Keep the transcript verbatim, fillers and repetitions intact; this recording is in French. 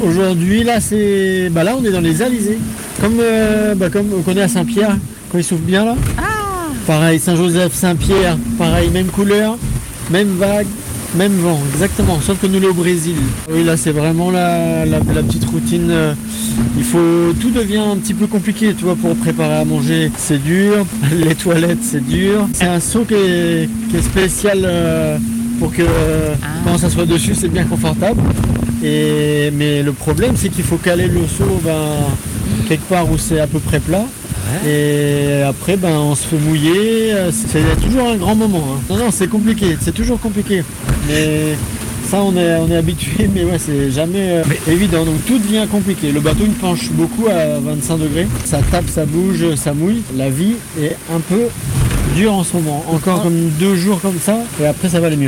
Aujourd'hui, là, c'est, bah là, on est dans les alizés, comme, euh, bah, comme on connaît à Saint-Pierre, quand il souffle bien là. Ah. Pareil, Saint-Joseph, Saint-Pierre, pareil, même couleur, même vague, même vent, exactement. Sauf que nous, on est au Brésil. Oui, là, c'est vraiment la, la, la petite routine. Il faut, tout devient un petit peu compliqué, tu vois, pour préparer à manger. C'est dur, les toilettes, c'est dur. C'est un seau qui est, qui est spécial euh, pour que euh, Ah. quand ça soit dessus, c'est bien confortable. Et, mais le problème, c'est qu'il faut caler le seau ben, quelque part où c'est à peu près plat. Et après, ben, on se fait mouiller. C'est toujours un grand moment. Hein. Non, non, c'est compliqué. C'est toujours compliqué. Mais ça, on est, on est habitué. Mais ouais, c'est jamais euh, Mais- évident. Donc tout devient compliqué. Le bateau, il penche beaucoup à vingt-cinq degrés. Ça tape, ça bouge, ça mouille. La vie est un peu dure en ce moment. Encore comme deux jours comme ça. Et après, ça va aller mieux.